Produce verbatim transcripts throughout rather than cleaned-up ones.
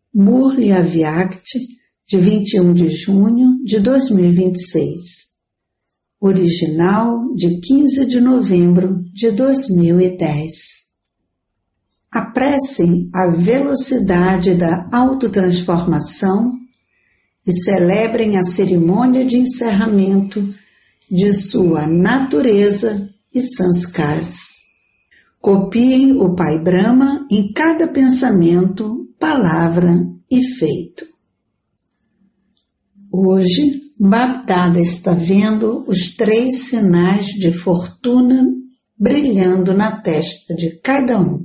Murli Avyakt, de vinte e um de junho de dois mil e vinte e seis. Original, de quinze de novembro de dois mil e dez. Apressem a velocidade da autotransformação e celebrem a cerimônia de encerramento de sua natureza e sanskars. Copiem o Pai Brahma em cada pensamento, palavra e feito. Hoje, Bapdada está vendo os três sinais de fortuna brilhando na testa de cada um.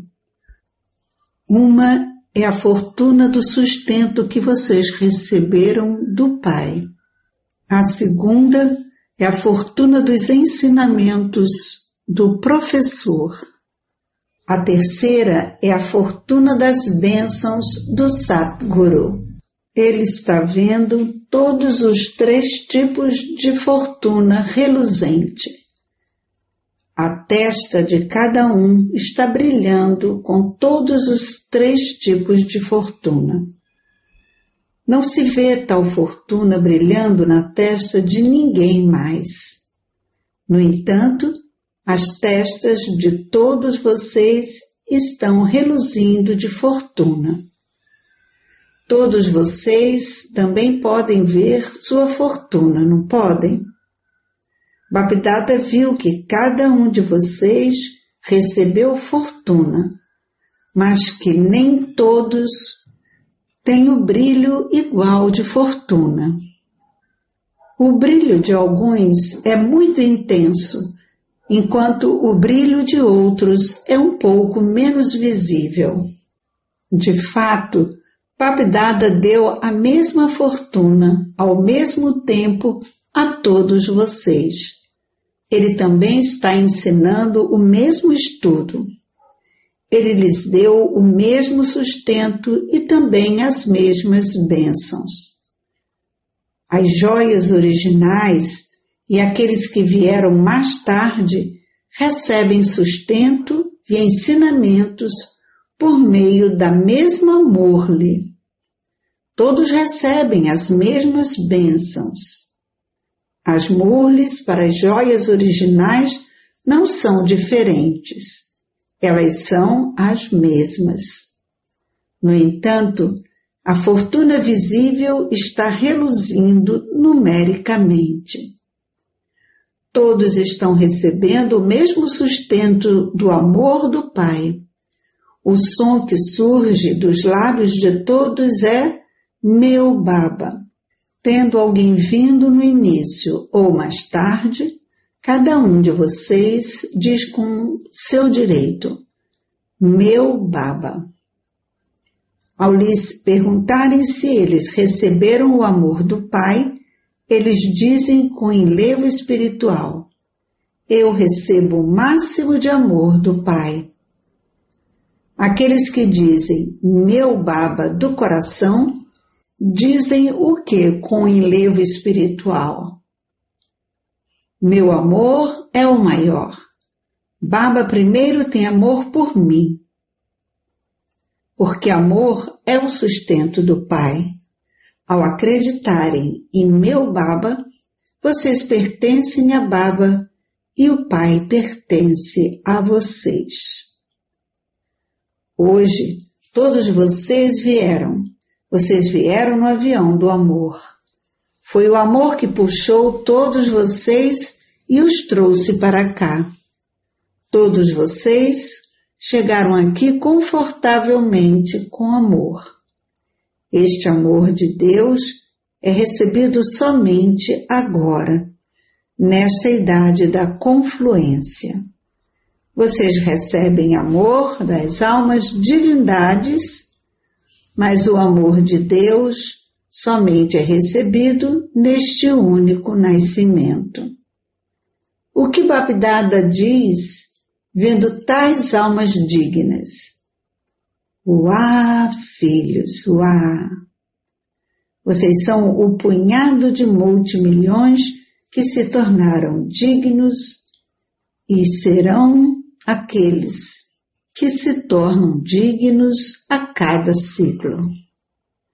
Uma é a fortuna do sustento que vocês receberam do Pai. A segunda é a fortuna dos ensinamentos do professor. A terceira é a fortuna das bênçãos do Satguru. Ele está vendo todos os três tipos de fortuna reluzente. A testa de cada um está brilhando com todos os três tipos de fortuna. Não se vê tal fortuna brilhando na testa de ninguém mais. No entanto, as testas de todos vocês estão reluzindo de fortuna. Todos vocês também podem ver sua fortuna, não podem? Bapdada viu que cada um de vocês recebeu fortuna, mas que nem todos têm o brilho igual de fortuna. O brilho de alguns é muito intenso, enquanto o brilho de outros é um pouco menos visível. De fato, Bapdada deu a mesma fortuna ao mesmo tempo a todos vocês. Ele também está ensinando o mesmo estudo. Ele lhes deu o mesmo sustento e também as mesmas bênçãos. As joias originais e aqueles que vieram mais tarde recebem sustento e ensinamentos por meio da mesma Murli. Todos recebem as mesmas bênçãos. As Murlis para as joias originais não são diferentes. Elas são as mesmas. No entanto, a fortuna visível está reluzindo numericamente. Todos estão recebendo o mesmo sustento do amor do Pai. O som que surge dos lábios de todos é meu Baba. Tendo alguém vindo no início ou mais tarde, cada um de vocês diz com seu direito, meu Baba. Ao lhes perguntarem se eles receberam o amor do Pai, eles dizem com enlevo espiritual, eu recebo o máximo de amor do Pai. Aqueles que dizem, meu Baba do coração, dizem o que com enlevo espiritual? Meu amor é o maior. Baba primeiro tem amor por mim. Porque amor é o sustento do Pai. Ao acreditarem em meu Baba, vocês pertencem a Baba e o Pai pertence a vocês. Hoje, todos vocês vieram. Vocês vieram no avião do amor. Foi o amor que puxou todos vocês e os trouxe para cá. Todos vocês chegaram aqui confortavelmente com amor. Este amor de Deus é recebido somente agora, nesta idade da confluência. Vocês recebem amor das almas divindades, mas o amor de Deus somente é recebido neste único nascimento. O que Bapdada diz, vendo tais almas dignas? Uá, filhos, uá! Vocês são o punhado de multimilhões que se tornaram dignos e serão aqueles que se tornam dignos a cada ciclo.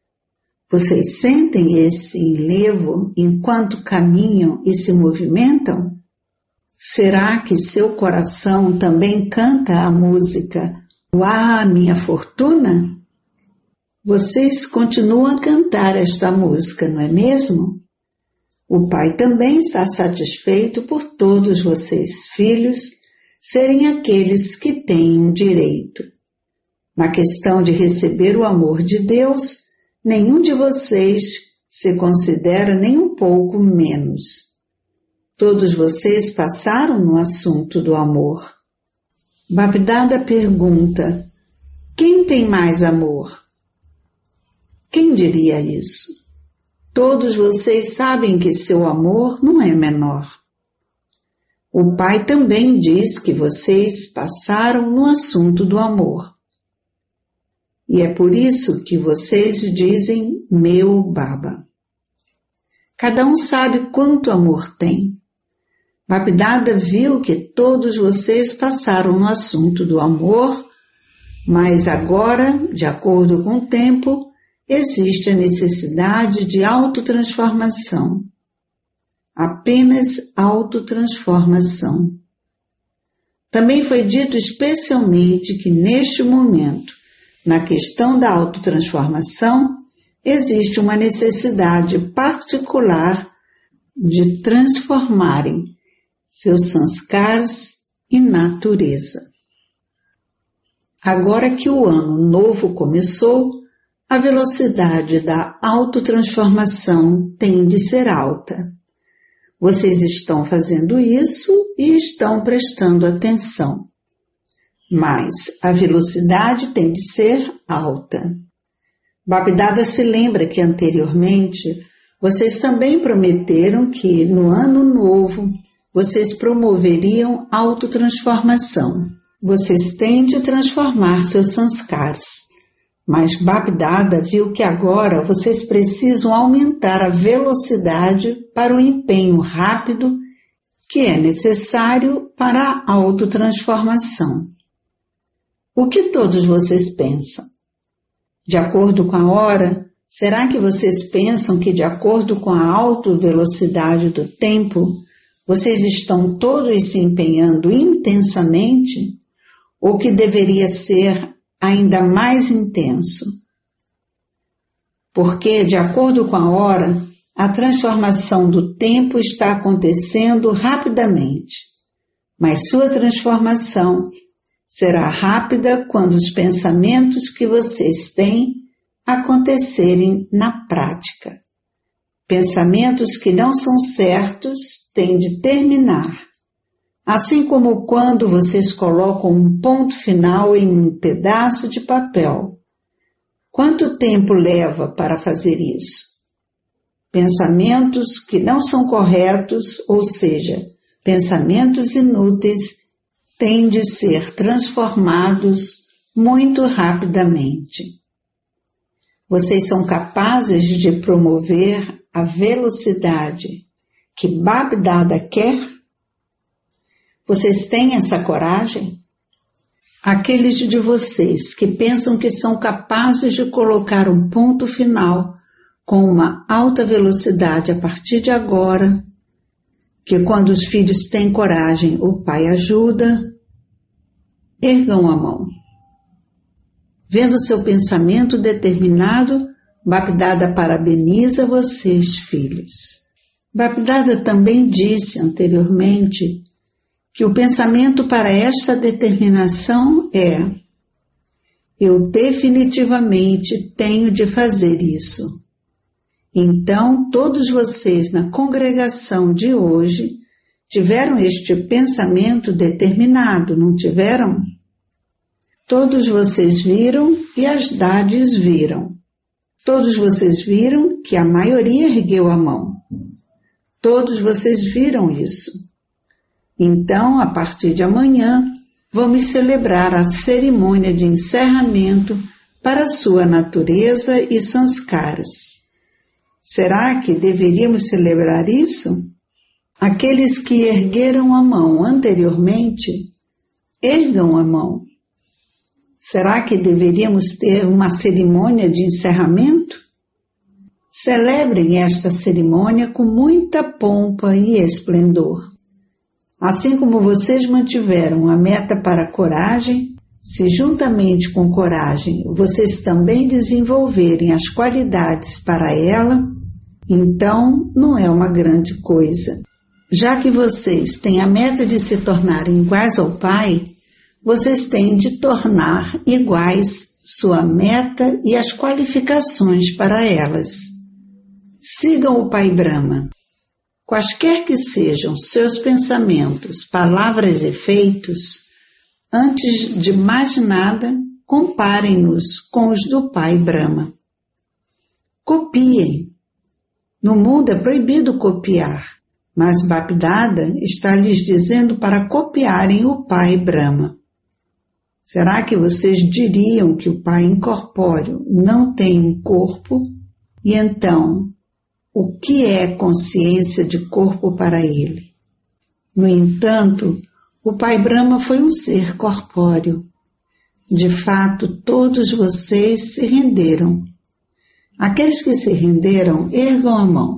Vocês sentem esse enlevo enquanto caminham e se movimentam? Será que seu coração também canta a música "Uá, minha fortuna"? Vocês continuam a cantar esta música, não é mesmo? O Pai também está satisfeito por todos vocês, filhos, serem aqueles que têm um direito. Na questão de receber o amor de Deus, nenhum de vocês se considera nem um pouco menos. Todos vocês passaram no assunto do amor. Bapdada pergunta: quem tem mais amor? Quem diria isso? Todos vocês sabem que seu amor não é menor. O Pai também diz que vocês passaram no assunto do amor. E é por isso que vocês dizem meu Baba. Cada um sabe quanto amor tem. Bapdada viu que todos vocês passaram no assunto do amor, mas agora, de acordo com o tempo, existe a necessidade de autotransformação. Apenas autotransformação. Também foi dito especialmente que neste momento, na questão da autotransformação, existe uma necessidade particular de transformarem seus sanskars e natureza. Agora que o ano novo começou, a velocidade da autotransformação tem de ser alta. Vocês estão fazendo isso e estão prestando atenção. Mas a velocidade tem de ser alta. Bapdada se lembra que anteriormente vocês também prometeram que no ano novo vocês promoveriam autotransformação. Vocês têm de transformar seus sanskars. Mas Bapdada viu que agora vocês precisam aumentar a velocidade para o empenho rápido que é necessário para a autotransformação. O que todos vocês pensam? De acordo com a hora, será que vocês pensam que de acordo com a alta velocidade do tempo, vocês estão todos se empenhando intensamente? Ou que deveria ser ainda mais intenso? Porque, de acordo com a hora, a transformação do tempo está acontecendo rapidamente, mas sua transformação será rápida quando os pensamentos que vocês têm acontecerem na prática. Pensamentos que não são certos têm de terminar. Assim como quando vocês colocam um ponto final em um pedaço de papel. Quanto tempo leva para fazer isso? Pensamentos que não são corretos, ou seja, pensamentos inúteis, têm de ser transformados muito rapidamente. Vocês são capazes de promover a velocidade que Bapdada quer? Vocês têm essa coragem? Aqueles de vocês que pensam que são capazes de colocar um ponto final com uma alta velocidade a partir de agora, que quando os filhos têm coragem, o Pai ajuda, ergam a mão. Vendo seu pensamento determinado, Bapdada parabeniza vocês, filhos. Bapdada também disse anteriormente que o pensamento para esta determinação é: eu definitivamente tenho de fazer isso. Então, todos vocês na congregação de hoje tiveram este pensamento determinado, não tiveram? Todos vocês viram e as dades viram. Todos vocês viram que a maioria ergueu a mão. Todos vocês viram isso. Então, a partir de amanhã, vamos celebrar a cerimônia de encerramento para sua natureza e sanskaras. Será que deveríamos celebrar isso? Aqueles que ergueram a mão anteriormente, ergam a mão. Será que deveríamos ter uma cerimônia de encerramento? Celebrem esta cerimônia com muita pompa e esplendor. Assim como vocês mantiveram a meta para a coragem, se juntamente com coragem vocês também desenvolverem as qualidades para ela, então não é uma grande coisa. Já que vocês têm a meta de se tornarem iguais ao Pai, vocês têm de tornar iguais sua meta e as qualificações para elas. Sigam o Pai Brahma. Quaisquer que sejam seus pensamentos, palavras e feitos, antes de mais nada, comparem-nos com os do Pai Brahma. Copiem. No mundo é proibido copiar, mas Bapdada está lhes dizendo para copiarem o Pai Brahma. Será que vocês diriam que o Pai incorpóreo não tem um corpo? E então, o que é consciência de corpo para ele? No entanto, o Pai Brahma foi um ser corpóreo. De fato, todos vocês se renderam. Aqueles que se renderam, ergam a mão.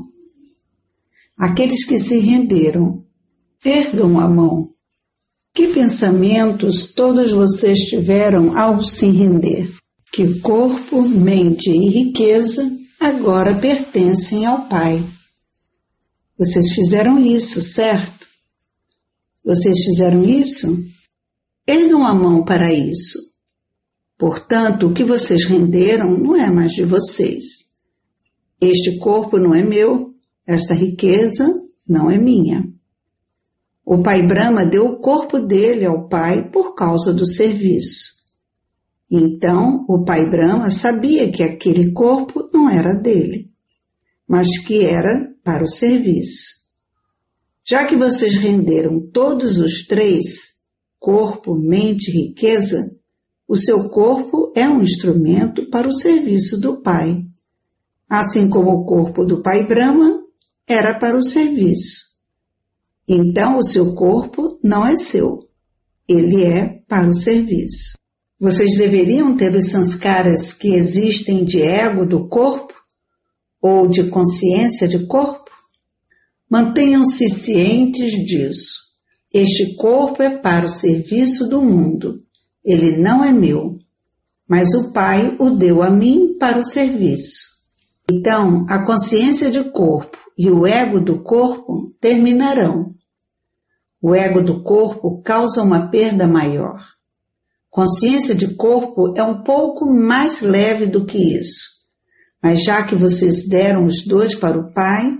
Aqueles que se renderam, ergam a mão. Que pensamentos todos vocês tiveram ao se render? Que corpo, mente e riqueza agora pertencem ao Pai. Vocês fizeram isso, certo? Vocês fizeram isso? Ergam a mão para isso. Portanto, o que vocês renderam não é mais de vocês. Este corpo não é meu, esta riqueza não é minha. O Pai Brahma deu o corpo dele ao Pai por causa do serviço. Então, o Pai Brahma sabia que aquele corpo não era dele, mas que era para o serviço. Já que vocês renderam todos os três, corpo, mente e riqueza, o seu corpo é um instrumento para o serviço do Pai, assim como o corpo do Pai Brahma era para o serviço. Então, o seu corpo não é seu, ele é para o serviço. Vocês deveriam ter os sanskaras que existem de ego do corpo ou de consciência de corpo? Mantenham-se cientes disso. Este corpo é para o serviço do mundo. Ele não é meu, mas o Pai o deu a mim para o serviço. Então, a consciência de corpo e o ego do corpo terminarão. O ego do corpo causa uma perda maior. Consciência de corpo é um pouco mais leve do que isso. Mas já que vocês deram os dois para o Pai,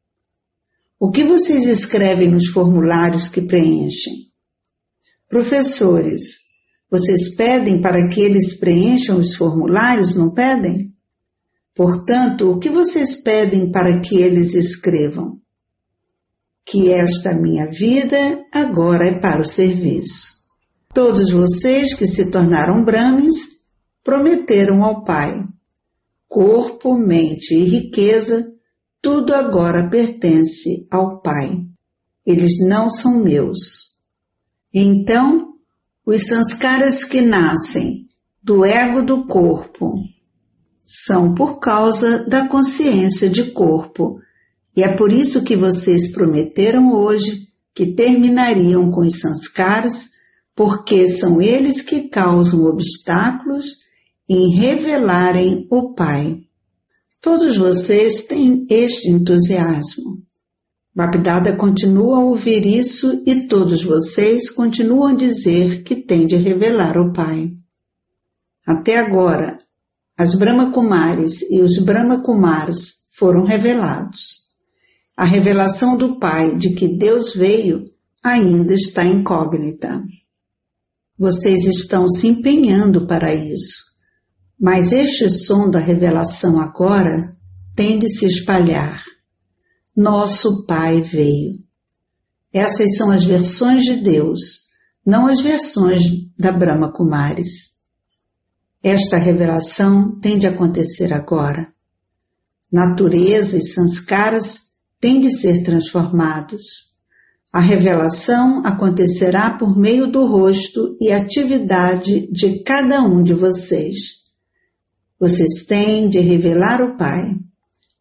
o que vocês escrevem nos formulários que preenchem? Professores, vocês pedem para que eles preencham os formulários, não pedem? Portanto, o que vocês pedem para que eles escrevam? Que esta minha vida agora é para o serviço. Todos vocês que se tornaram Brahmins prometeram ao Pai. Corpo, mente e riqueza, tudo agora pertence ao Pai. Eles não são meus. Então, os sanskaras que nascem do ego do corpo são por causa da consciência de corpo, e é por isso que vocês prometeram hoje que terminariam com os sanskaras, porque são eles que causam obstáculos em revelarem o Pai. Todos vocês têm este entusiasmo. Bapdada continua a ouvir isso e todos vocês continuam a dizer que têm de revelar o Pai. Até agora, as Brahma Kumaris e os Brahma Kumars foram revelados. A revelação do Pai de que Deus veio ainda está incógnita. Vocês estão se empenhando para isso, mas este som da revelação agora tem de se espalhar. Nosso Pai veio. Essas são as versões de Deus, não as versões da Brahma Kumaris. Esta revelação tem de acontecer agora. Natureza e sanskaras têm de ser transformados. A revelação acontecerá por meio do rosto e atividade de cada um de vocês. Vocês têm de revelar o Pai.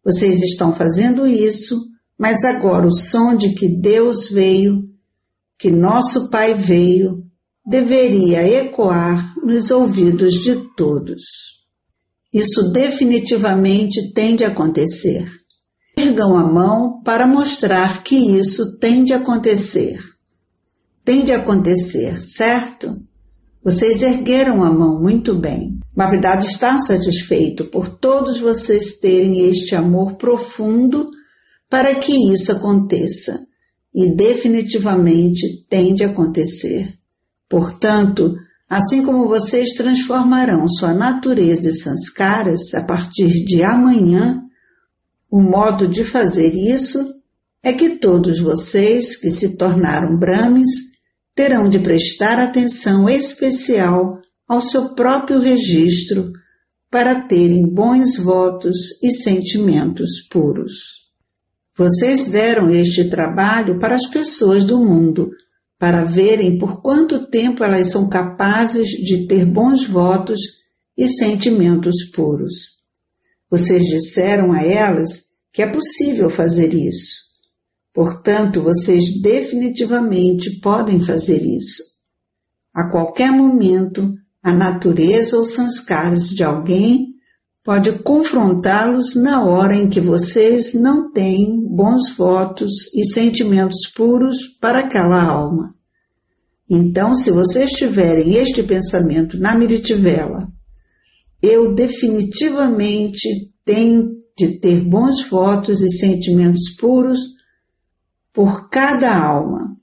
Vocês estão fazendo isso, mas agora o som de que Deus veio, que nosso Pai veio, deveria ecoar nos ouvidos de todos. Isso definitivamente tem de acontecer. Ergam a mão para mostrar que isso tem de acontecer. Tem de acontecer, certo? Vocês ergueram a mão muito bem. Babidade está satisfeito por todos vocês terem este amor profundo para que isso aconteça. E definitivamente tem de acontecer. Portanto, assim como vocês transformarão sua natureza e sanskaras a partir de amanhã, o modo de fazer isso é que todos vocês que se tornaram Brahmes terão de prestar atenção especial ao seu próprio registro para terem bons votos e sentimentos puros. Vocês deram este trabalho para as pessoas do mundo, para verem por quanto tempo elas são capazes de ter bons votos e sentimentos puros. Vocês disseram a elas que é possível fazer isso. Portanto, vocês definitivamente podem fazer isso. A qualquer momento, a natureza ou sanskaras de alguém pode confrontá-los na hora em que vocês não têm bons votos e sentimentos puros para aquela alma. Então, se vocês tiverem este pensamento na Miritivela, eu definitivamente tenho de ter bons votos e sentimentos puros por cada alma.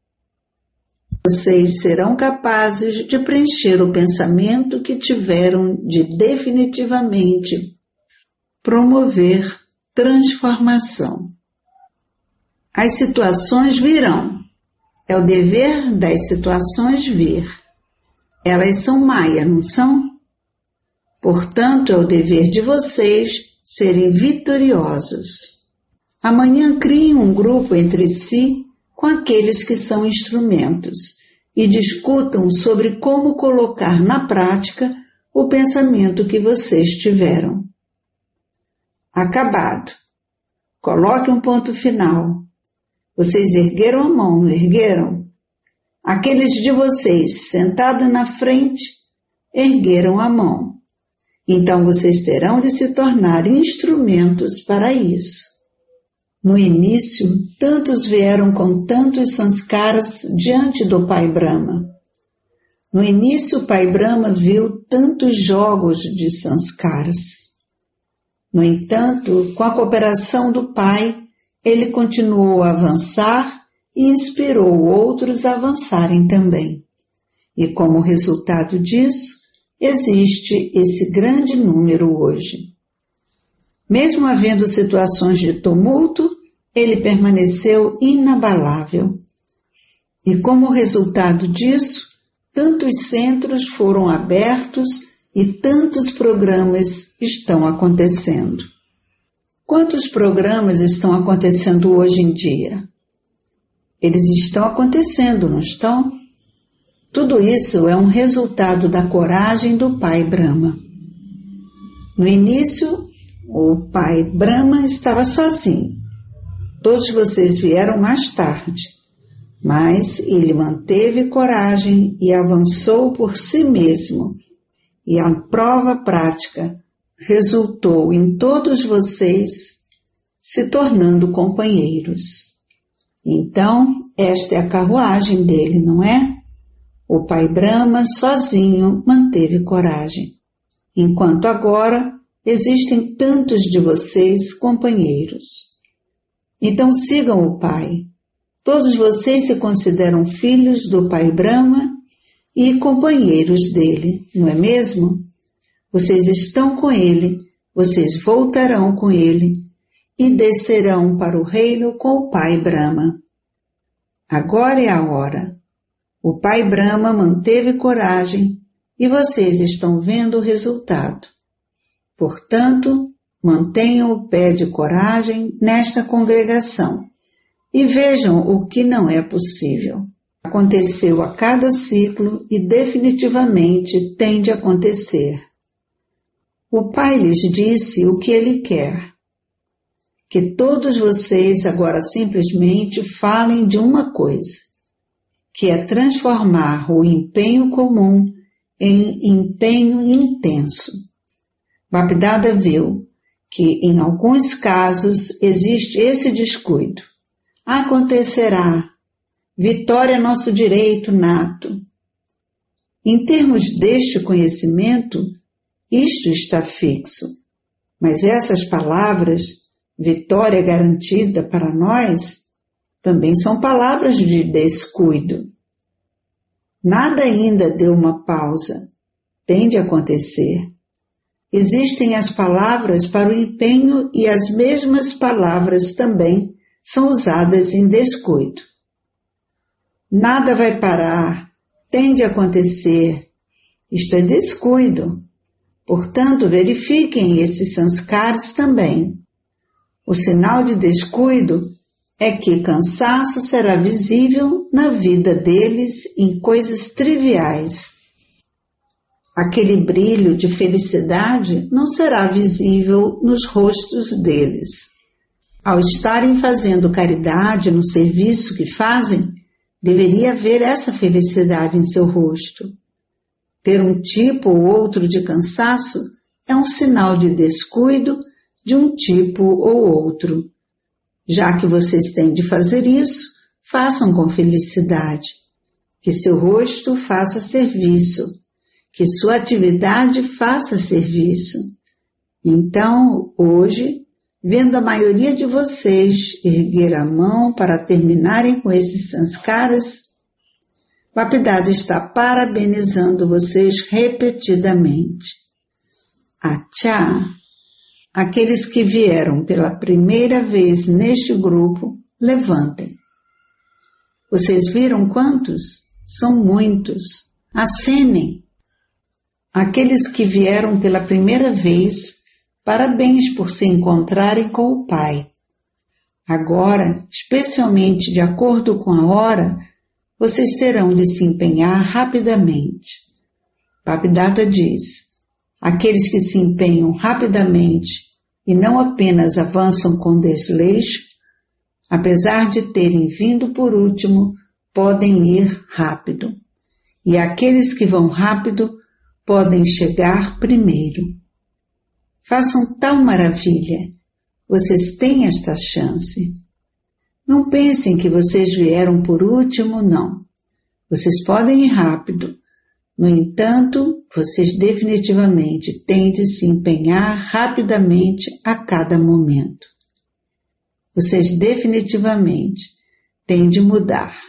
Vocês serão capazes de preencher o pensamento que tiveram de definitivamente promover transformação. As situações virão. É o dever das situações vir. Elas são Maya, não são? Portanto, é o dever de vocês serem vitoriosos. Amanhã criem um grupo entre si com aqueles que são instrumentos e discutam sobre como colocar na prática o pensamento que vocês tiveram. Acabado. Coloque um ponto final. Vocês ergueram a mão, não ergueram? Aqueles de vocês sentados na frente ergueram a mão. Então vocês terão de se tornar instrumentos para isso. No início, tantos vieram com tantos sanskaras diante do Pai Brahma. No início, o Pai Brahma viu tantos jogos de sanskaras. No entanto, com a cooperação do Pai, ele continuou a avançar e inspirou outros a avançarem também. E como resultado disso, existe esse grande número hoje. Mesmo havendo situações de tumulto, ele permaneceu inabalável. E como resultado disso, tantos centros foram abertos e tantos programas estão acontecendo. Quantos programas estão acontecendo hoje em dia? Eles estão acontecendo, não estão? Tudo isso é um resultado da coragem do Pai Brahma. No início, o Pai Brahma estava sozinho. Todos vocês vieram mais tarde, mas ele manteve coragem e avançou por si mesmo. E a prova prática resultou em todos vocês se tornando companheiros. Então, esta é a carruagem dele, não é? O Pai Brahma sozinho manteve coragem, enquanto agora existem tantos de vocês companheiros. Então sigam o Pai. Todos vocês se consideram filhos do Pai Brahma e companheiros dele, não é mesmo? Vocês estão com ele, vocês voltarão com ele e descerão para o reino com o Pai Brahma. Agora é a hora. O Pai Brahma manteve coragem e vocês estão vendo o resultado. Portanto, mantenham o pé de coragem nesta congregação e vejam o que não é possível. Aconteceu a cada ciclo e definitivamente tem de acontecer. O Pai lhes disse o que ele quer. que todos vocês agora simplesmente falem de uma coisa, que é transformar o empenho comum em empenho intenso. Bapdada viu que em alguns casos existe esse descuido. Acontecerá. Vitória é nosso direito nato. Em termos deste conhecimento, isto está fixo. Mas essas palavras, vitória garantida para nós, também são palavras de descuido. Nada ainda deu uma pausa. Tem de acontecer. Existem as palavras para o empenho e as mesmas palavras também são usadas em descuido. Nada vai parar, tem de acontecer. Isto é descuido. Portanto, verifiquem esses sanskaras também. O sinal de descuido é que cansaço será visível na vida deles em coisas triviais. Aquele brilho de felicidade não será visível nos rostos deles. Ao estarem fazendo caridade no serviço que fazem, deveria haver essa felicidade em seu rosto. Ter um tipo ou outro de cansaço é um sinal de descuido de um tipo ou outro. Já que vocês têm de fazer isso, façam com felicidade. Que seu rosto faça serviço. Que sua atividade faça serviço. Então, hoje, vendo a maioria de vocês erguer a mão para terminarem com esses sanskaras, Bapdada está parabenizando vocês repetidamente. Achá! Aqueles que vieram pela primeira vez neste grupo, levantem. Vocês viram quantos? São muitos. Acenem. Aqueles que vieram pela primeira vez, parabéns por se encontrarem com o Pai. Agora, especialmente de acordo com a hora, vocês terão de se empenhar rapidamente. Bapdada diz, aqueles que se empenham rapidamente e não apenas avançam com desleixo, apesar de terem vindo por último, podem ir rápido. E aqueles que vão rápido podem chegar primeiro. Façam tal maravilha. Vocês têm esta chance. Não pensem que vocês vieram por último, não. Vocês podem ir rápido. No entanto, vocês definitivamente têm de se empenhar rapidamente a cada momento. Vocês definitivamente têm de mudar.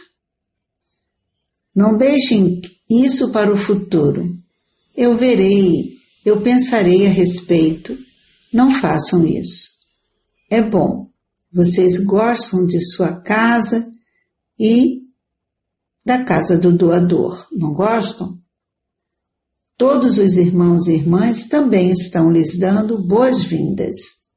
Não deixem isso para o futuro. Eu verei, eu pensarei a respeito. Não façam isso. É bom. Vocês gostam de sua casa e da casa do doador, não gostam? Todos os irmãos e irmãs também estão lhes dando boas-vindas.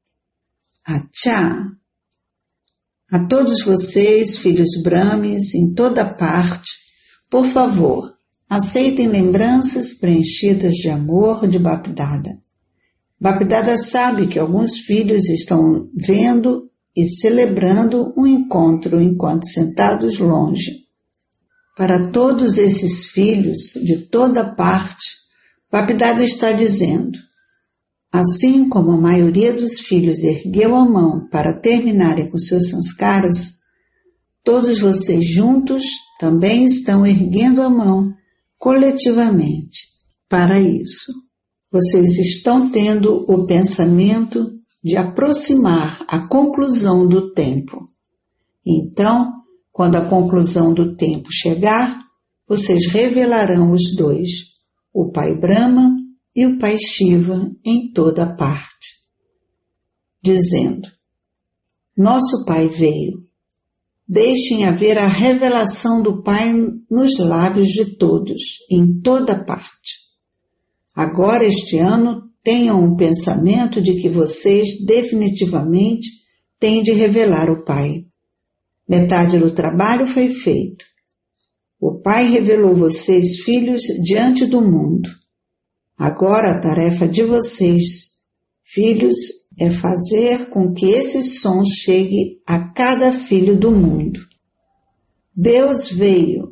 Achá! A todos vocês, filhos Brahmes, em toda parte, por favor, aceitem lembranças preenchidas de amor de Bapdada. Bapdada sabe que alguns filhos estão vendo e celebrando um encontro enquanto sentados longe. Para todos esses filhos, de toda parte, Bapdada está dizendo, assim como a maioria dos filhos ergueu a mão para terminarem com seus sanskaras, todos vocês juntos também estão erguendo a mão coletivamente para isso. Vocês estão tendo o pensamento de aproximar a conclusão do tempo. Então, quando a conclusão do tempo chegar, vocês revelarão os dois, o Pai Brahma e o Pai Shiva em toda parte, dizendo, nosso Pai veio. Deixem haver a revelação do Pai nos lábios de todos, em toda parte. Agora, este ano, tenham um pensamento de que vocês definitivamente têm de revelar o Pai. Metade do trabalho foi feito. O Pai revelou vocês, filhos, diante do mundo. Agora a tarefa de vocês, filhos, é fazer com que esse som chegue a cada filho do mundo. Deus veio,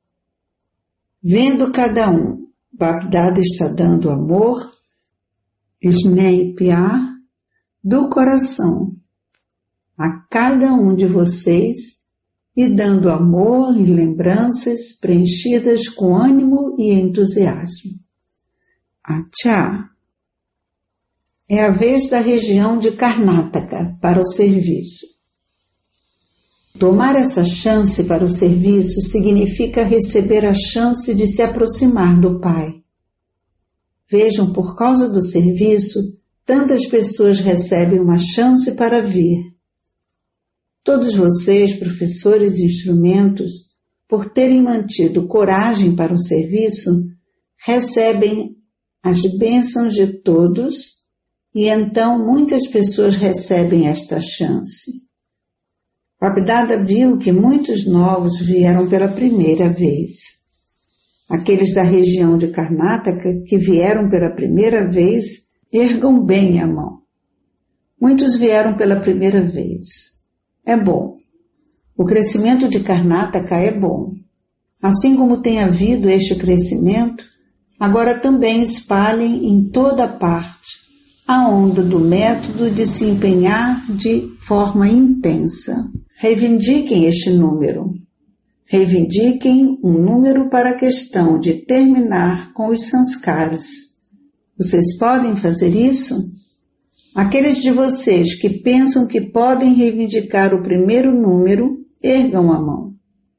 vendo cada um. Bapdada está dando amor, Shnei Piar, do coração, a cada um de vocês, e dando amor e lembranças preenchidas com ânimo e entusiasmo. Achá. É a vez da região de Karnataka para o serviço. Tomar essa chance para o serviço significa receber a chance de se aproximar do Pai. Vejam, por causa do serviço, tantas pessoas recebem uma chance para vir. Todos vocês, professores e instrumentos, por terem mantido coragem para o serviço, recebem as bênçãos de todos e então muitas pessoas recebem esta chance. Bapdada viu que muitos novos vieram pela primeira vez. Aqueles da região de Karnataka que vieram pela primeira vez, ergam bem a mão. Muitos vieram pela primeira vez. É bom. O crescimento de Karnataka é bom. Assim como tem havido este crescimento, agora também espalhem em toda parte a onda do método de se empenhar de forma intensa. Reivindiquem este número. Reivindiquem um número para a questão de terminar com os sanskaras. Vocês podem fazer isso? Aqueles de vocês que pensam que podem reivindicar o primeiro número, ergam a mão.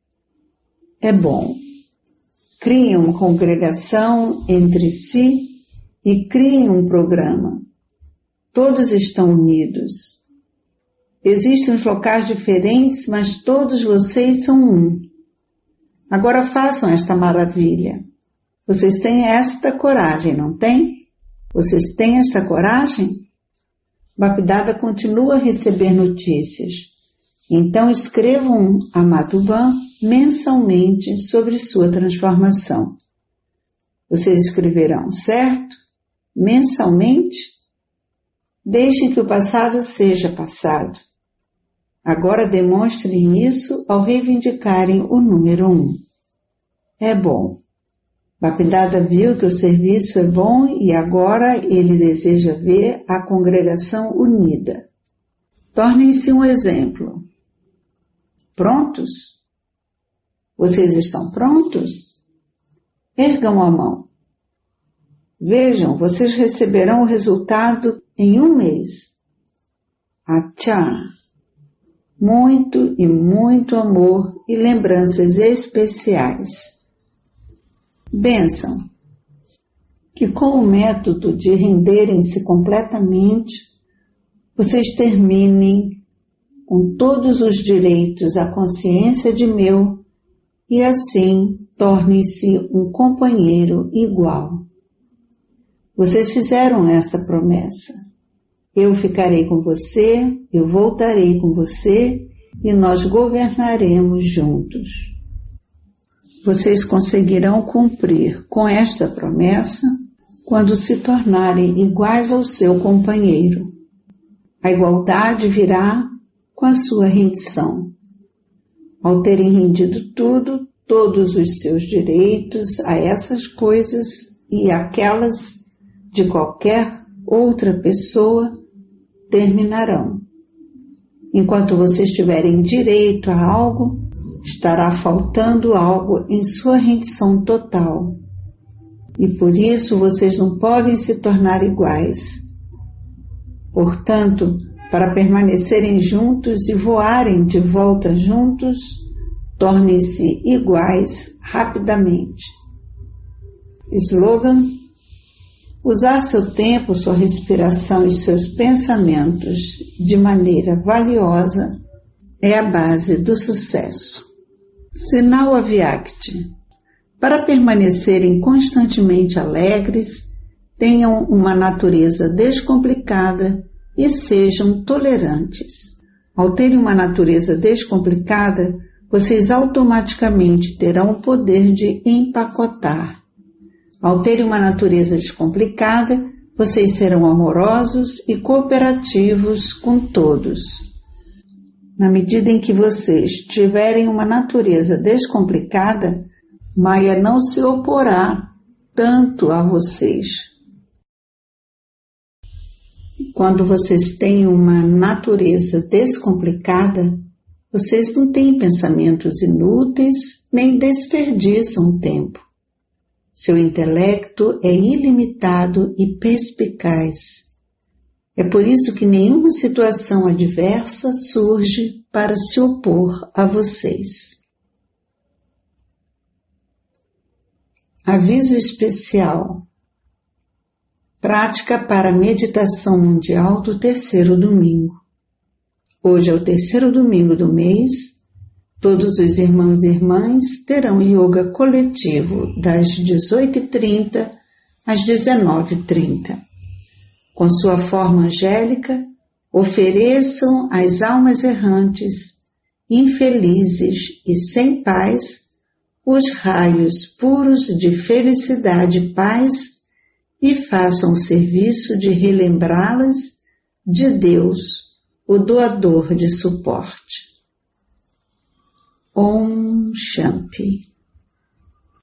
É bom. Criem uma congregação entre si e criem um programa. Todos estão unidos. Existem os locais diferentes, mas todos vocês são um. Agora façam esta maravilha. Vocês têm esta coragem, não têm? Vocês têm esta coragem? Bapdada continua a receber notícias. Então escrevam a Madhuban mensalmente sobre sua transformação. Vocês escreverão, certo? Mensalmente? Deixem que o passado seja passado. Agora demonstrem isso ao reivindicarem o número um. É bom. Bapdada viu que o serviço é bom e agora ele deseja ver a congregação unida. Tornem-se um exemplo. Prontos? Vocês estão prontos? Ergam a mão. Vejam, vocês receberão o resultado em um mês. Achá. Muito e muito amor e lembranças especiais. Bênção. Que com o método de renderem-se completamente, vocês terminem com todos os direitos à consciência de meu e assim tornem-se um companheiro igual. Vocês fizeram essa promessa. Eu ficarei com você, eu voltarei com você e nós governaremos juntos. Vocês conseguirão cumprir com esta promessa quando se tornarem iguais ao seu companheiro. A igualdade virá com a sua rendição. Ao terem rendido tudo, todos os seus direitos a essas coisas e aquelas de qualquer outra pessoa terminarão. Enquanto vocês tiverem direito a algo, estará faltando algo em sua rendição total. E por isso vocês não podem se tornar iguais. Portanto, para permanecerem juntos e voarem de volta juntos, tornem-se iguais rapidamente. Slogan: usar seu tempo, sua respiração e seus pensamentos de maneira valiosa é a base do sucesso. Sinal Avyakti. Para permanecerem constantemente alegres, tenham uma natureza descomplicada e sejam tolerantes. Ao terem uma natureza descomplicada, vocês automaticamente terão o poder de empacotar. Ao terem uma natureza descomplicada, vocês serão amorosos e cooperativos com todos. Na medida em que vocês tiverem uma natureza descomplicada, Maya não se oporá tanto a vocês. Quando vocês têm uma natureza descomplicada, vocês não têm pensamentos inúteis nem desperdiçam tempo. Seu intelecto é ilimitado e perspicaz. É por isso que nenhuma situação adversa surge para se opor a vocês. Aviso especial. Prática para a meditação mundial do terceiro domingo. Hoje é o terceiro domingo do mês. Todos os irmãos e irmãs terão yoga coletivo das dezoito e trinta às dezenove e trinta. Com sua forma angélica, ofereçam às almas errantes, infelizes e sem paz, os raios puros de felicidade e paz e façam o serviço de relembrá-las de Deus, o doador de suporte. Om Shanti.